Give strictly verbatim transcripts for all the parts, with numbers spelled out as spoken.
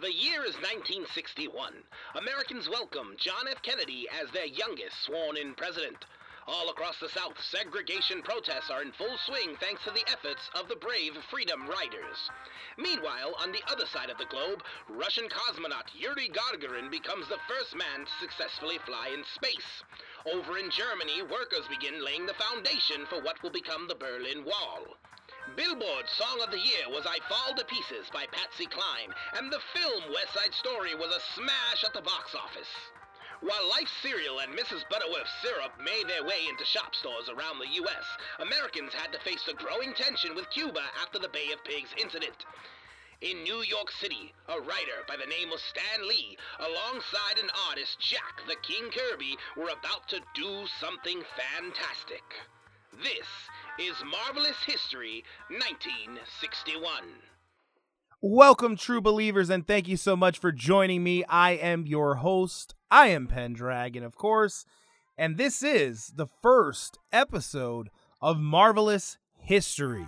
The year is nineteen sixty-one. Americans welcome John F. Kennedy as their youngest sworn-in president. All across the South, segregation protests are in full swing thanks to the efforts of the brave Freedom Riders. Meanwhile, on the other side of the globe, Russian cosmonaut Yuri Gagarin becomes the first man to successfully fly in space. Over in Germany, workers begin laying the foundation for what will become the Berlin Wall. Billboard's Song of the Year was I Fall to Pieces by Patsy Cline, and the film West Side Story was a smash at the box office. While Life cereal and Missus Butterworth's syrup made their way into shop stores around the U S, Americans had to face the growing tension with Cuba after the Bay of Pigs incident. In New York City, a writer by the name of Stan Lee, alongside an artist, Jack the King Kirby, were about to do something fantastic. This is Marvelous History nineteen sixty-one. Welcome, true believers, and thank you so much for joining me. I am your host. I am Pendragon, of course, and this is the first episode of Marvelous History.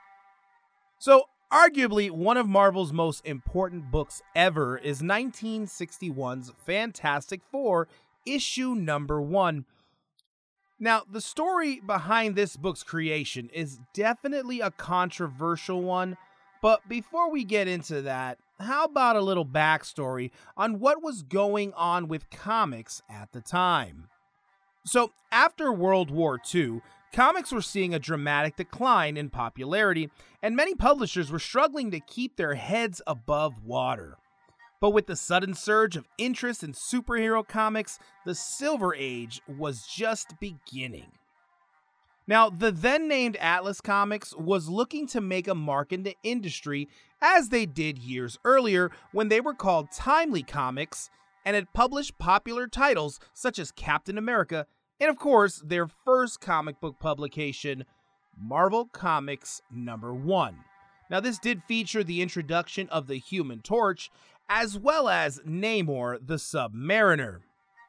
So, arguably, one of Marvel's most important books ever is nineteen sixty-one's Fantastic Four, issue number one. Now, the story behind this book's creation is definitely a controversial one, but before we get into that, how about a little backstory on what was going on with comics at the time? So, after World War Two, comics were seeing a dramatic decline in popularity, and many publishers were struggling to keep their heads above water. But with the sudden surge of interest in superhero comics, the Silver Age was just beginning. Now, the then-named Atlas Comics was looking to make a mark in the industry as they did years earlier when they were called Timely Comics and had published popular titles such as Captain America and, of course, their first comic book publication, Marvel Comics number one. Now, this did feature the introduction of the Human Torch as well as Namor the Submariner.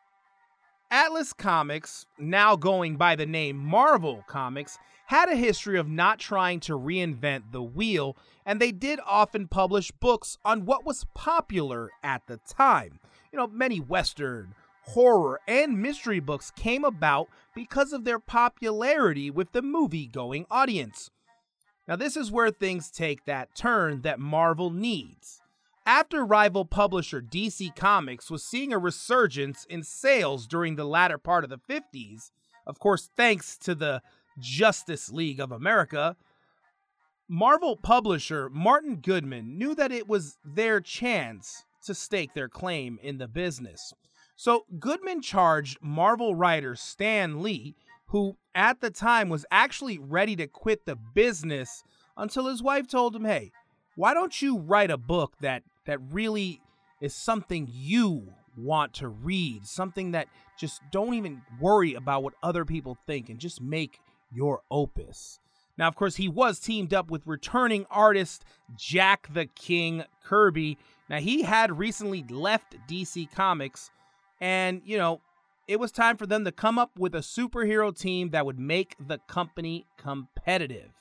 Atlas Comics, now going by the name Marvel Comics, had a history of not trying to reinvent the wheel, and they did often publish books on what was popular at the time. You know, many Western, horror, and mystery books came about because of their popularity with the movie-going audience. Now, this is where things take that turn that Marvel needs. After rival publisher D C Comics was seeing a resurgence in sales during the latter part of the fifties, of course thanks to the Justice League of America, Marvel publisher Martin Goodman knew that it was their chance to stake their claim in the business. So Goodman charged Marvel writer Stan Lee, who at the time was actually ready to quit the business until his wife told him, hey, why don't you write a book that that really is something you want to read, something that just don't even worry about what other people think and just make your opus. Now, of course, he was teamed up with returning artist Jack the King Kirby. Now, he had recently left D C Comics, and, you know, it was time for them to come up with a superhero team that would make the company competitive.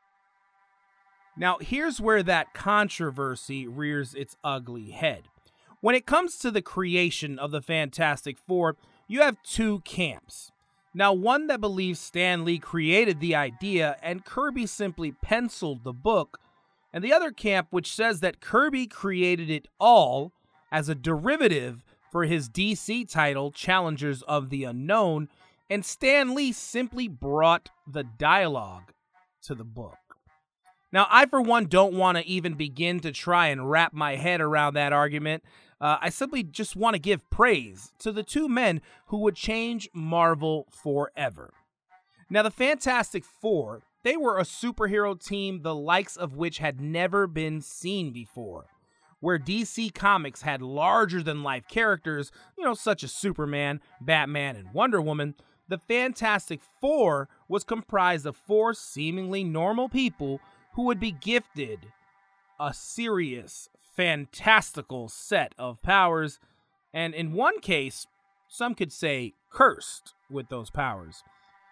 Now, here's where that controversy rears its ugly head. When it comes to the creation of the Fantastic Four, you have two camps. Now, one that believes Stan Lee created the idea and Kirby simply penciled the book, and the other camp which says that Kirby created it all as a derivative for his D C title, Challengers of the Unknown, and Stan Lee simply brought the dialogue to the book. Now, I, for one, don't want to even begin to try and wrap my head around that argument. Uh, I simply just want to give praise to the two men who would change Marvel forever. Now, the Fantastic Four, they were a superhero team the likes of which had never been seen before. Where D C Comics had larger-than-life characters, you know, such as Superman, Batman, and Wonder Woman, the Fantastic Four was comprised of four seemingly normal people who would be gifted a serious, fantastical set of powers, and in one case, some could say cursed with those powers.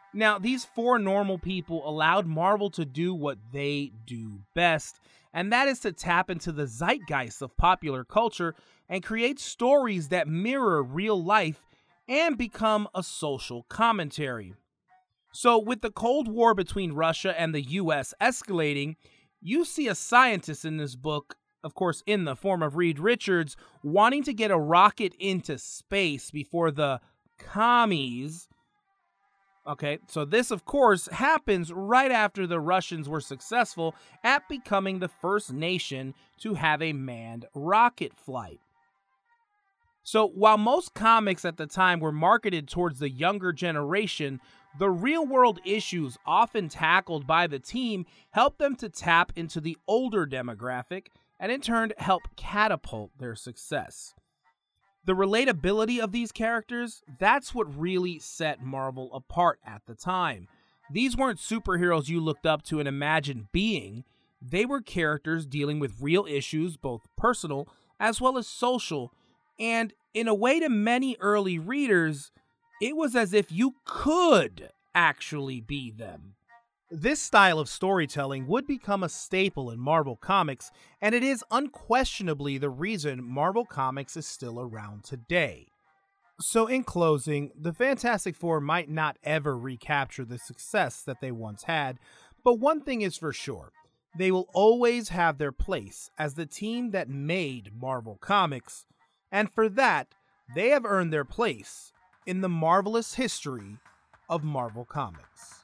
Now, these four normal people allowed Marvel to do what they do best, and that is to tap into the zeitgeist of popular culture and create stories that mirror real life and become a social commentary. So, with the Cold War between Russia and the U S escalating, you see a scientist in this book, of course in the form of Reed Richards, wanting to get a rocket into space before the commies. Okay, so this, of course, happens right after the Russians were successful at becoming the first nation to have a manned rocket flight. So while most comics at the time were marketed towards the younger generation, the real-world issues often tackled by the team helped them to tap into the older demographic and in turn help catapult their success. The relatability of these characters, that's what really set Marvel apart at the time. These weren't superheroes you looked up to and imagined being. They were characters dealing with real issues, both personal as well as social, and in a way to many early readers, it was as if you could actually be them. This style of storytelling would become a staple in Marvel Comics, and it is unquestionably the reason Marvel Comics is still around today. So in closing, the Fantastic Four might not ever recapture the success that they once had, but one thing is for sure, they will always have their place as the team that made Marvel Comics, and for that, they have earned their place in the marvelous history of Marvel Comics.